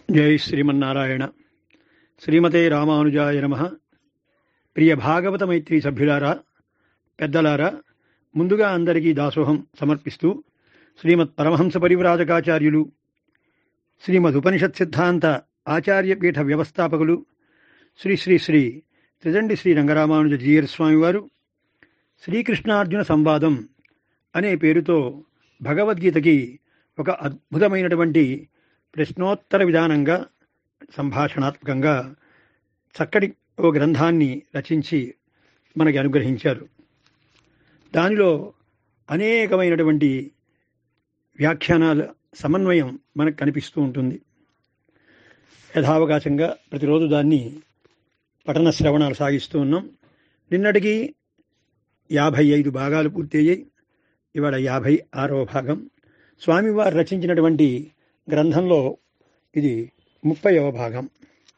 జై శ్రీమన్నారాయణ. శ్రీమతే రామానుజాయ నమః. ప్రియ భాగవత మైత్రి సభ్యులారా, పెద్దలారా, ముందుగా అందరికీ దాసోహం సమర్పిస్తూ శ్రీమత్ పరమహంస పరివ్రాజకాచార్యులు, శ్రీమద్ ఉపనిషత్ సిద్ధాంత ఆచార్యపీఠ వ్యవస్థాపకులు శ్రీ శ్రీ శ్రీ త్రిదండి శ్రీ రంగరామానుజ జీయర్ స్వామివారు శ్రీకృష్ణార్జున సంవాదం అనే పేరుతో భగవద్గీతకి ఒక అద్భుతమైనటువంటి ప్రశ్నోత్తర విధానంగా సంభాషణాత్మకంగా చక్కటి ఓ గ్రంథాన్ని రచించి మనకి అనుగ్రహించారు. దానిలో అనేకమైనటువంటి వ్యాఖ్యానాల సమన్వయం మనకు కనిపిస్తూ ఉంటుంది. యథావకాశంగా ప్రతిరోజు దాన్ని పఠన శ్రవణాలు సాగిస్తూ ఉన్నాం. నిన్నటికి 55 భాగాలు పూర్తయ్యాయి. ఇవాళ 56వ భాగం. స్వామివారు రచించినటువంటి గ్రంథంలో ఇది 30వ భాగం.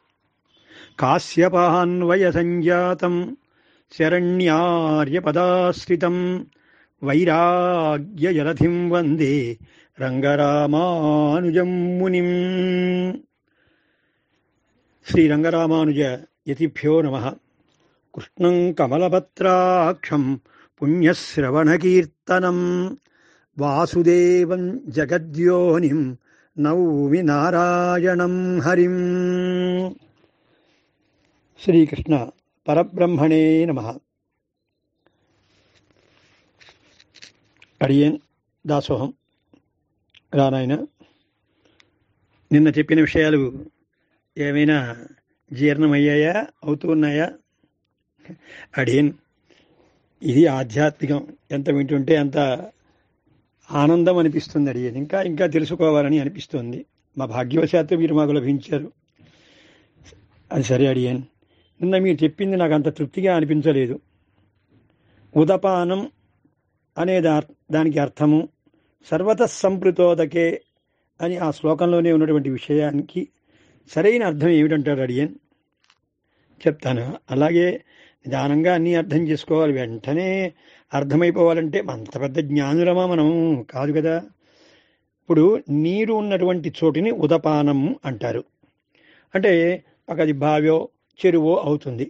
కాశ్యపాన్వయ సంజాతం శరణ్యార్యపదాశ్రితం వైరాగ్య జలధిం వందే రంగరామానుజం మునిం. శ్రీ రంగరామానుజ యతిభ్యో నమః. కృష్ణం కమలపత్రాక్షం పుణ్యశ్రవణకీర్తనం వాసుదేవం జగద్యోనిం నౌమి నారాయణం హరిం. శ్రీకృష్ణ పరబ్రహ్మణే నమః. అడియన్ దాసోహం. రానాయన, నిన్న చెప్పిన విషయాలు ఏమైనా జీర్ణమయ్యాయా, అవుతూ ఉన్నాయా? అడియన్, ఇది ఆధ్యాత్మికం. ఎంత వింటుంటే అంత ఆనందం అనిపిస్తుంది. అడిగేది ఇంకా ఇంకా తెలుసుకోవాలని అనిపిస్తుంది. మా భాగ్యవశాత్తు మీరు మాకు లభించారు. అది సరే అడిగాను. నిన్న మీరు చెప్పింది నాకు అంత తృప్తిగా అనిపించలేదు. ఉదపానం అనే దానికి అర్థము సర్వతః సంప్లుతోదకే అని ఆ శ్లోకంలోనే ఉన్నటువంటి విషయానికి సరైన అర్థం ఏమిటంటారు అడిగాను. చెప్తాను. అలాగే నిదానంగా అన్నీ అర్థం చేసుకోవాలి. వెంటనే అర్థమైపోవాలంటే అంత పెద్ద జ్ఞానులమా మనం? కాదు కదా. ఇప్పుడు నీరు ఉన్నటువంటి చోటిని ఉదపానం అంటారు. అంటే అది బావో చెరువో అవుతుంది,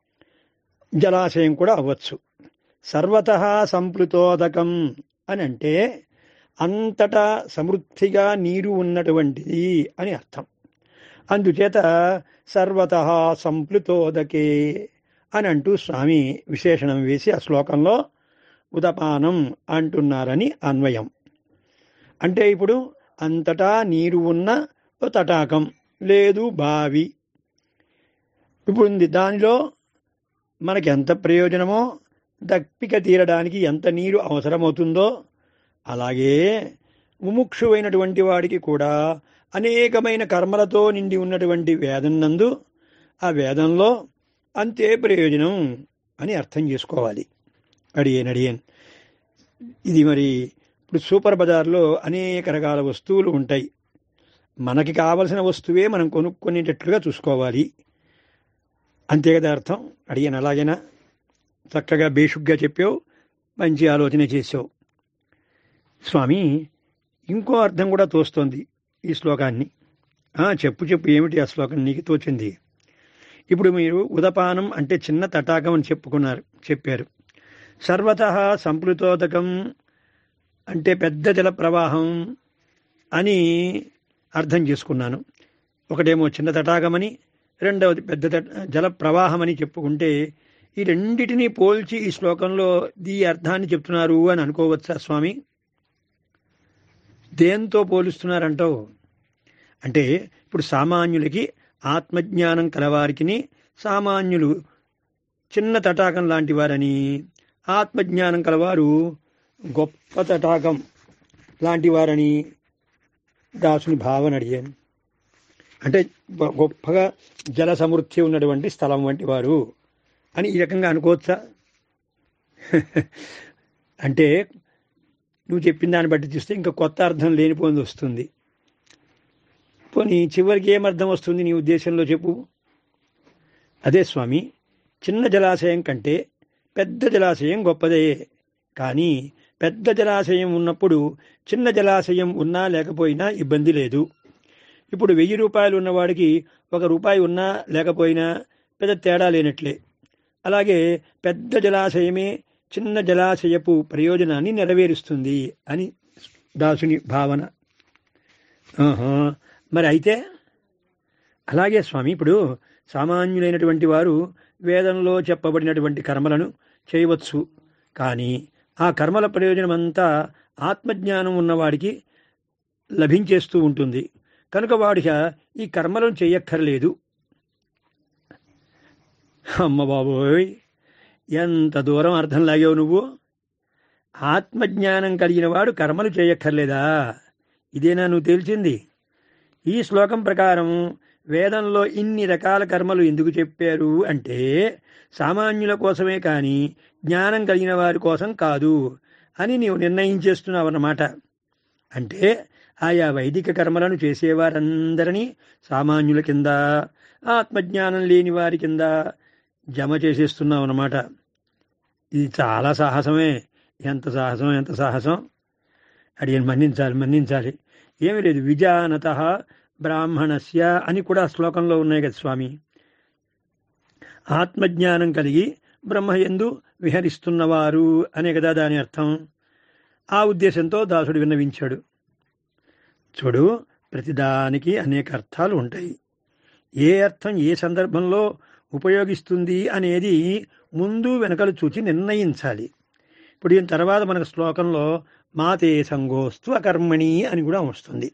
జలాశయం కూడా అవ్వచ్చు. సర్వతః సంప్లుతోదకం అని అంటే అంతటా సమృద్ధిగా నీరు ఉన్నటువంటిది అని అర్థం. అందుచేత సర్వతః సంప్లుతోదకే అని అంటూ స్వామి విశేషణం వేసి ఆ శ్లోకంలో ఉదపానం అంటున్నారని అన్వయం. అంటే ఇప్పుడు అంతటా నీరు ఉన్న తటాకం లేదు, బావి ఇప్పుడు ఉంది. దానిలో మనకి ఎంత ప్రయోజనమో, దప్పిక తీరడానికి ఎంత నీరు అవసరమవుతుందో, అలాగే ముముక్షువైనటువంటి వాడికి కూడా అనేకమైన కర్మలతో నిండి ఉన్నటువంటి వేదం నందు ఆ వేదంలో అంతే ప్రయోజనం అని అర్థం చేసుకోవాలి. అడిగేన్. ఇది మరి ఇప్పుడు సూపర్ బజార్లో అనేక రకాల వస్తువులు ఉంటాయి. మనకి కావలసిన వస్తువే మనం కొనుక్కునేటట్లుగా చూసుకోవాలి. అంతే కదా అర్థం. అడిగాను. అలాగేనా? చక్కగా బేషుగ్గా చెప్పావు, మంచి ఆలోచన చేసావు. స్వామి, ఇంకో అర్థం కూడా తోస్తోంది ఈ శ్లోకాన్ని. చెప్పు ఏమిటి ఆ శ్లోకం నీకు తోచింది? ఇప్పుడు మీరు ఉదపానం అంటే చిన్న తటాకం అని చెప్పారు. సర్వతః సంప్లుతోదకం అంటే పెద్ద జల ప్రవాహం అని అర్థం చేసుకున్నాను. ఒకటేమో చిన్న తటాకమని, రెండవది పెద్ద జల ప్రవాహం అని చెప్పుకుంటే ఈ రెండిటినీ పోల్చి ఈ శ్లోకంలో ఈ అర్థాన్ని చెప్తున్నారు అని అనుకోవచ్చా స్వామి? దేంతో పోలుస్తున్నారంటావు? అంటే ఇప్పుడు సామాన్యులకి, ఆత్మజ్ఞానం కలవారికి సామాన్యులు చిన్న తటాకం లాంటి వారని, ఆత్మజ్ఞానం కలవారు గొప్ప తటాకం లాంటి వారని దాసుని భావన అడిగాను. అంటే గొప్పగా జల సమృద్ధి ఉన్నటువంటి స్థలం వంటి వారు అని ఈ రకంగా అనుకోవచ్చా? అంటే నువ్వు చెప్పిన దాన్ని బట్టి చూస్తే ఇంకా కొత్త అర్థం లేనిపోయింది వస్తుంది. పోనీ చివరికి ఏమర్థం వస్తుంది నీ ఉద్దేశంలో చెప్పు. అదే స్వామి, చిన్న జలాశయం కంటే పెద్ద జలాశయం గొప్పదే. కానీ పెద్ద జలాశయం ఉన్నప్పుడు చిన్న జలాశయం ఉన్నా లేకపోయినా ఇబ్బంది లేదు. ఇప్పుడు 1000 రూపాయలు ఉన్నవాడికి 1 రూపాయి ఉన్నా లేకపోయినా పెద్ద తేడా లేనట్లే. అలాగే పెద్ద జలాశయమే చిన్న జలాశయపు ప్రయోజనాన్ని నెరవేరుస్తుంది అని దాసుని భావన. మరి అయితే అలాగే స్వామి, ఇప్పుడు సామాన్యులైనటువంటి వారు వేదంలో చెప్పబడినటువంటి కర్మలను చేయవచ్చు. కానీ ఆ కర్మల ప్రయోజనమంతా ఆత్మజ్ఞానం ఉన్నవాడికి లభించేస్తూ ఉంటుంది. కనుక వాడిక ఈ కర్మలను చేయక్కర్లేదు. అమ్మ బాబోయ్, ఎంత దూరం అర్థం లాగావు నువ్వు. ఆత్మజ్ఞానం కలిగిన వాడు కర్మలు చేయక్కర్లేదా? ఇదేనా నువ్వు తేల్చింది? ఈ శ్లోకం ప్రకారం వేదంలో ఇన్ని రకాల కర్మలు ఎందుకు చెప్పారు అంటే సామాన్యుల కోసమే కానీ జ్ఞానం కలిగిన వారి కోసం కాదు అని నీవు నిర్ణయించేస్తున్నావన్నమాట. అంటే ఆయా వైదిక కర్మలను చేసేవారందరినీ సామాన్యుల కింద, ఆత్మజ్ఞానం లేని వారి కింద జమ చేసేస్తున్నావు అన్నమాట. ఇది చాలా సాహసమే. ఎంత సాహసం, ఎంత సాహసం! అడిగిన మన్నించాలి. ఏమీ లేదు. విజానత బ్రాహ్మణస్య అని కూడా శ్లోకంలో ఉన్నాయి కదా స్వామి. ఆత్మజ్ఞానం కలిగి బ్రహ్మయందు విహరిస్తున్నవారు అనే కదా దాని అర్థం. ఆ ఉద్దేశంతో దాసుడు విన్నవించాడు. చూడు, ప్రతిదానికి అనేక అర్థాలు ఉంటాయి. ఏ అర్థం ఏ సందర్భంలో ఉపయోగిస్తుంది అనేది ముందు వెనకలు చూచి నిర్ణయించాలి. ఇప్పుడు దీని తర్వాత మనకు శ్లోకంలో మాతే సంగోస్తు అకర్మణి అని కూడా వస్తుంది.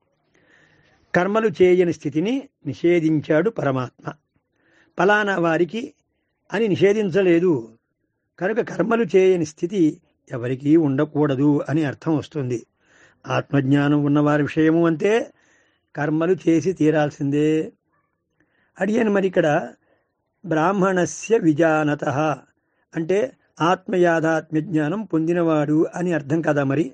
కర్మలు చేయని స్థితిని నిషేధించాడు పరమాత్మ. ఫలానా వారికి అని నిషేధించలేదు. కనుక కర్మలు చేయని స్థితి ఎవరికీ ఉండకూడదు అని అర్థం వస్తుంది. ఆత్మజ్ఞానం ఉన్నవారి విషయము అంతే, కర్మలు చేసి తీరాల్సిందే. అడిగాను మరి ఇక్కడ బ్రాహ్మణస్య విజానత అంటే ఆత్మయాథాత్మ్య జ్ఞానం పొందినవాడు అని అర్థం కదా. మరి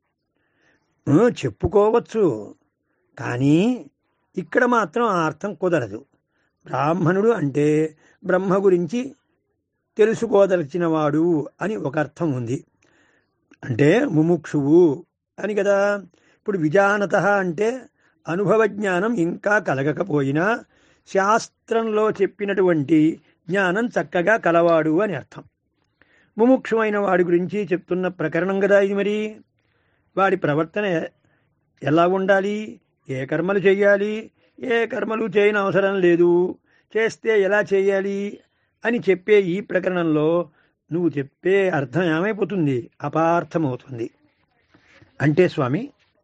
చెప్పుకోవచ్చు, కానీ ఇక్కడ మాత్రం ఆ అర్థం కుదరదు. బ్రాహ్మణుడు అంటే బ్రహ్మ గురించి తెలుసుకోదలిచినవాడు అని ఒక అర్థం ఉంది. అంటే ముముక్షువు అని కదా. ఇప్పుడు విజానత అంటే అనుభవ జ్ఞానం ఇంకా కలగకపోయినా శాస్త్రంలో చెప్పినటువంటి జ్ఞానం చక్కగా కలవాడు అని అర్థం. ముముక్షువైన వాడి గురించి చెప్తున్న ప్రకరణం కదా ఇది. మరి వాడి ప్రవర్తన ఎలా ఉండాలి, ఏ కర్మలు చేయాలి, ఏ కర్మలు చేయని అవసరం లేదు, చేస్తే ఎలా చేయాలి అని చెప్పే ఈ ప్రకరణంలో నువ్వు చెప్పే అర్థం ఏమైపోతుంది? అపార్థమవుతుంది. అంటే స్వామి,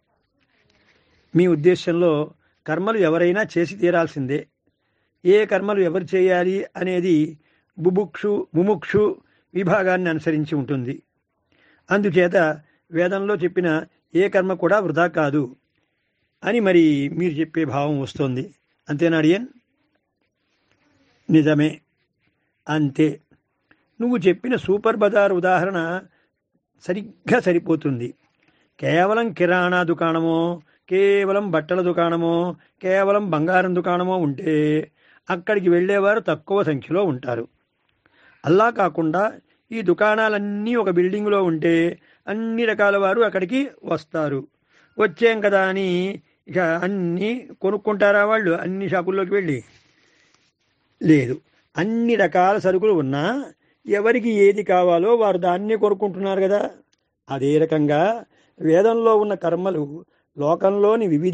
మీ ఉద్దేశంలో కర్మలు ఎవరైనా చేసి తీరాల్సిందే. ఏ కర్మలు ఎవరు చేయాలి అనేది ముముక్షు విభాగాన్ని అనుసరించి ఉంటుంది. అందుచేత వేదంలో చెప్పిన ఏ కర్మ కూడా వృధా కాదు అని మరి మీరు చెప్పే భావం వస్తుంది. అంతేనా అడియన్? నిజమే, అంతే. నువ్వు చెప్పిన సూపర్ బజార్ ఉదాహరణ సరిగ్గా సరిపోతుంది. కేవలం కిరాణా దుకాణమో, కేవలం బట్టల దుకాణమో, కేవలం బంగారం దుకాణమో ఉంటే అక్కడికి వెళ్ళేవారు తక్కువ సంఖ్యలో ఉంటారు. అలా కాకుండా ఈ దుకాణాలన్నీ ఒక బిల్డింగ్లో ఉంటే అన్ని రకాల వారు అక్కడికి వస్తారు. వచ్చేం కదా అని ఇక అన్నీ కొనుక్కుంటారా వాళ్ళు అన్ని షాపుల్లోకి వెళ్ళి? లేదు. అన్ని రకాల సరుకులు ఉన్నా ఎవరికి ఏది కావాలో వారు దాన్నే కొనుక్కుంటున్నారు కదా. అదే రకంగా వేదంలో ఉన్న కర్మలు లోకంలోని వివిధ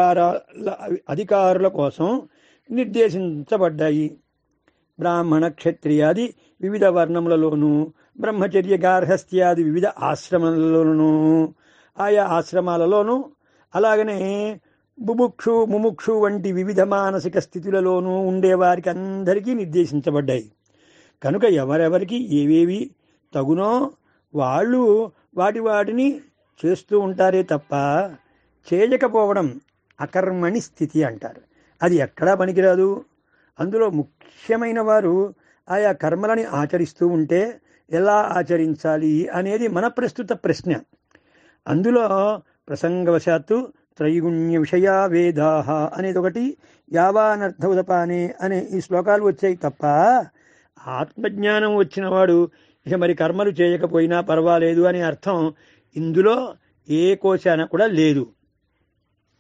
అధికారుల కోసం నిర్దేశించబడ్డాయి. బ్రాహ్మణ క్షత్రియాది వివిధ వర్ణములలోనూ, బ్రహ్మచర్య గార్హస్థ్యాది వివిధ ఆశ్రమాలలోనూ, ఆయా ఆశ్రమాలలోనూ, అలాగనే ముముక్షు వంటి వివిధ మానసిక స్థితులలోనూ ఉండేవారికి అందరికీ నిర్దేశించబడ్డాయి. కనుక ఎవరెవరికి ఏవేవి తగునో వాళ్ళు వాటిని చేస్తూ ఉంటారే తప్ప చేయకపోవడం అకర్మణి స్థితి అంటారు. అది ఎక్కడా పనికిరాదు. అందులో ముఖ్యమైన వారు ఆయా కర్మలని ఆచరిస్తూ ఉంటే ఎలా ఆచరించాలి అనేది మన ప్రస్తుత ప్రశ్న. అందులో ప్రసంగవశాత్తు త్రైగుణ్య విషయా వేదాహ అనేది ఒకటి, యావానర్థ ఉదపానే అనే ఈ శ్లోకాలు వచ్చాయి తప్ప ఆత్మజ్ఞానం వచ్చినవాడు ఇక మరి కర్మలు చేయకపోయినా పర్వాలేదు అనే అర్థం ఇందులో ఏ కోశాన కూడా లేదు.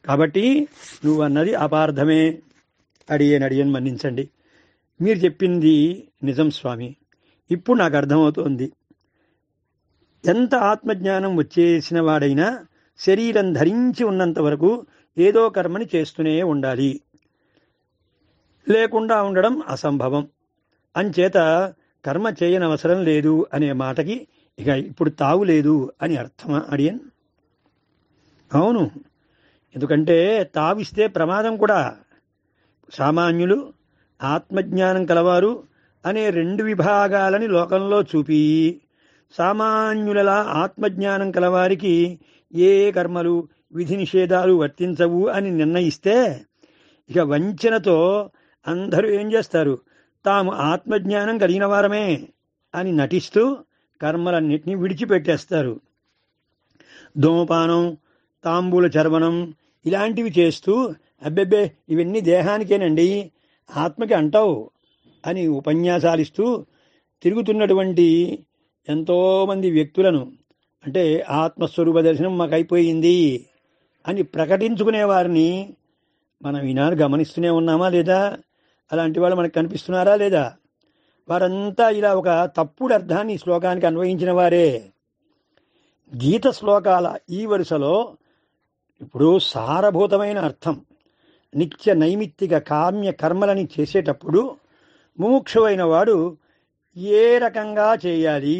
కాబట్టి నువ్వు అన్నది అపార్థమే. అడియన్ మన్నించండి. మీరు చెప్పింది నిజం స్వామి. ఇప్పుడు నాకు అర్థమవుతోంది. ఎంత ఆత్మజ్ఞానం వచ్చేసిన వాడైనా శరీరం ధరించి ఉన్నంత వరకు ఏదో కర్మని చేస్తూనే ఉండాలి. లేకుండా ఉండడం అసంభవం. అంచేత కర్మ చేయనవసరం లేదు అనే మాటకి ఇక ఇప్పుడు తావు లేదు అని అర్థమా అడియన్? అవును. ఎందుకంటే తావిస్తే ప్రమాదం కూడా. సామాన్యులు, ఆత్మజ్ఞానం కలవారు అనే రెండు విభాగాలని లోకంలో చూపి సామాన్యులలా ఆత్మజ్ఞానం కలవారికి ఏ కర్మలు విధి నిషేధాలు వర్తించవు అని నిర్ణయిస్తే ఇక వంచనతో అందరూ ఏం చేస్తారు? తాము ఆత్మజ్ఞానం కలిగిన వారమే అని నటిస్తూ కర్మలన్నింటినీ విడిచిపెట్టేస్తారు. ధూమపానం, తాంబూల చర్వణం ఇలాంటివి చేస్తూ అబ్బెబ్బే ఇవన్నీ దేహానికేనండి, ఆత్మకి అంటావు అని ఉపన్యాసాలిస్తూ తిరుగుతున్నటువంటి ఎంతోమంది వ్యక్తులను, అంటే ఆత్మస్వరూప దర్శనం మాకు అయిపోయింది అని ప్రకటించుకునే వారిని మనం ఈనాడు గమనిస్తూనే ఉన్నామా లేదా? అలాంటి వాళ్ళు మనకు కనిపిస్తున్నారా లేదా? వారంతా ఇలా ఒక తప్పుడు అర్థాన్ని ఈ శ్లోకానికి అన్వయించిన వారే. గీత శ్లోకాల ఈ వరుసలో ఇప్పుడు సారభూతమైన అర్థం, నిత్య నైమిత్తిక కామ్య కర్మలని చేసేటప్పుడు ముముక్షువైన వాడు ఏ రకంగా చేయాలి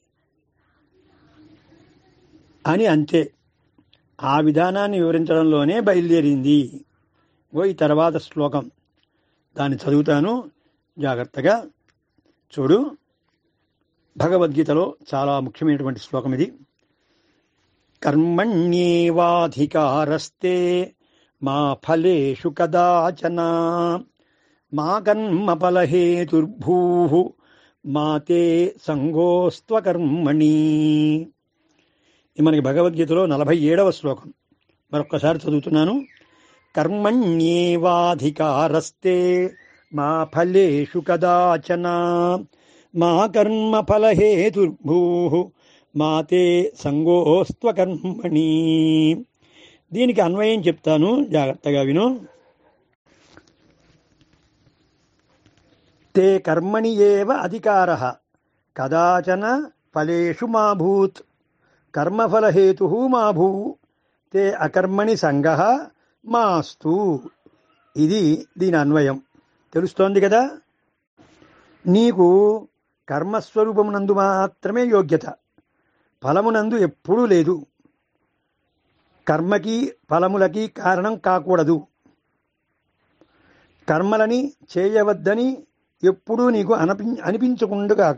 అని అంతే. ఆ విధానాన్ని వివరించడంలోనే బయలుదేరింది. ఈ తర్వాత శ్లోకం దాన్ని చదువుతాను, జాగ్రత్తగా చూడు. భగవద్గీతలో చాలా ముఖ్యమైనటువంటి శ్లోకం ఇది. కర్మణ్యేవాధికారస్తే మా ఫలేషు కదాచన మా కర్మ ఫలహేతుర్భూః మా తే సంగోస్త్వకర్మణి. ఇది మనకి భగవద్గీతలో 47వ శ్లోకం. మరొక్కసారి చదువుతున్నాను. కర్మణ్యేవాధికారస్తే మా ఫలేషు కదాచన మా కర్మ ఫలహేతుర్భూః మా తే సంగోస్త్వకర్మణి. దీనికి అన్వయం చెప్తాను, జాగ్రత్తగా విను. తే కర్మణి ఏవ అధికారః కదాచన ఫలేషు మా భూత్ కర్మఫలహేతుః మా భూ తే అకర్మణి సంగః మాస్తు. ఇది దీని అన్వయం. తెలుస్తోంది కదా? నీకు కర్మస్వరూపమునందు మాత్రమే యోగ్యత, ఫలమునందు ఎప్పుడూ లేదు. కర్మకి ఫలములకి కారణం కాకూడదు. కర్మలని చేయవద్దని ఎప్పుడూ నీకు అనిపించకుండుగాక.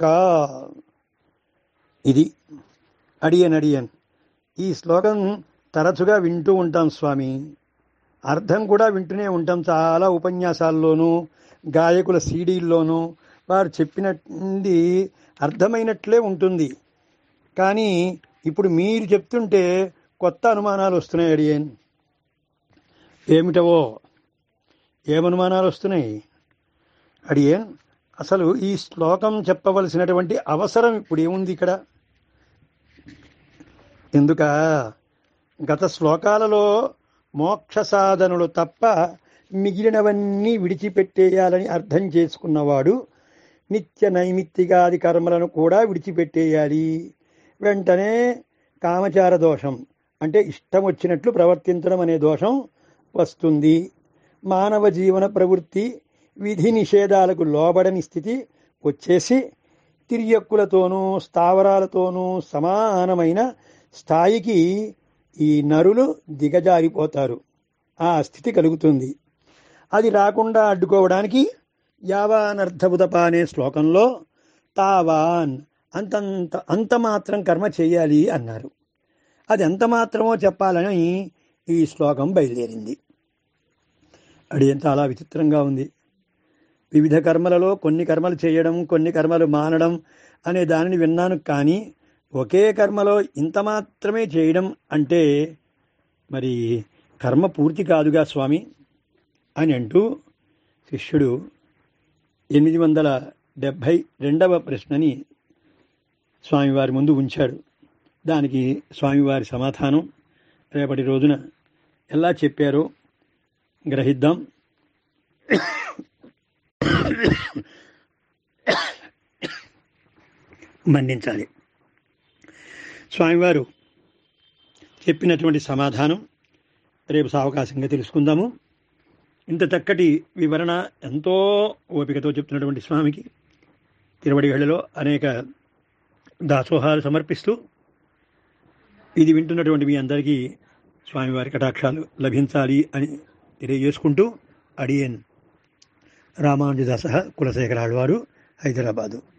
ఇది అడియన్. ఈ శ్లోకం తరచుగా వింటూ ఉంటాం స్వామి. అర్థం కూడా వింటూనే ఉంటాం. చాలా ఉపన్యాసాల్లోనూ గాయకుల సీడీల్లోనూ వారు చెప్పినది అర్థమైనట్లే ఉంటుంది. కానీ ఇప్పుడు మీరు చెప్తుంటే కొత్త అనుమానాలు వస్తున్నాయి అడియన్. ఏమిటవో? ఏమనుమానాలు వస్తున్నాయి అడియన్? అసలు ఈ శ్లోకం చెప్పవలసినటువంటి అవసరం ఇప్పుడు ఏముంది ఇక్కడ? ఎందుక గత శ్లోకాలలో మోక్ష సాధనలు తప్ప మిగిలినవన్నీ విడిచిపెట్టేయాలని అర్థం చేసుకున్నవాడు నిత్య నైమిత్తికాది కర్మలను కూడా విడిచిపెట్టేయాలి. వెంటనే కామచార దోషం, అంటే ఇష్టం వచ్చినట్లు ప్రవర్తించడం అనే దోషం వస్తుంది. మానవ జీవన ప్రవృత్తి విధి నిషేధాలకు లోబడని స్థితి వచ్చేసి తిర్యక్కులతోనూ స్థావరాలతోనూ సమానమైన స్థాయికి ఈ నరులు దిగజారిపోతారు. ఆ స్థితి కలుగుతుంది. అది రాకుండా అడ్డుకోవడానికి యావానర్థబుధప అనే శ్లోకంలో తావాన్ అంత మాత్రం కర్మ చేయాలి అన్నారు. అది ఎంత మాత్రమో చెప్పాలని ఈ శ్లోకం బయలుదేరింది. అది ఎంత అలా విచిత్రంగా ఉంది. వివిధ కర్మలలో కొన్ని కర్మలు చేయడం, కొన్ని కర్మలు మానడం అనే దానిని విన్నాను. కానీ ఒకే కర్మలో ఇంత మాత్రమే చేయడం అంటే మరి కర్మ పూర్తి కాదుగా స్వామి అని అంటూ శిష్యుడు 872వ ప్రశ్నని స్వామివారి ముందు ఉంచాడు. దానికి స్వామివారి సమాధానం రేపటి రోజున ఎలా చెప్పారో గ్రహిద్దాం. మన్నించాలి. స్వామివారు చెప్పినటువంటి సమాధానం రేపు సావకాశంగా తెలుసుకుందాము. ఇంత చక్కటి వివరణ ఎంతో ఓపికతో చెప్తున్నటువంటి స్వామికి తిరువడిగళ్ళలో అనేక దాసోహాలు సమర్పిస్తూ ఇది వింటున్నటువంటి మీ అందరికీ స్వామివారి కటాక్షాలు లభించాలి అని తెలియజేసుకుంటూ అడియన్ రామానుజదాస కులశేఖర ఆళ్వారు, హైదరాబాదు.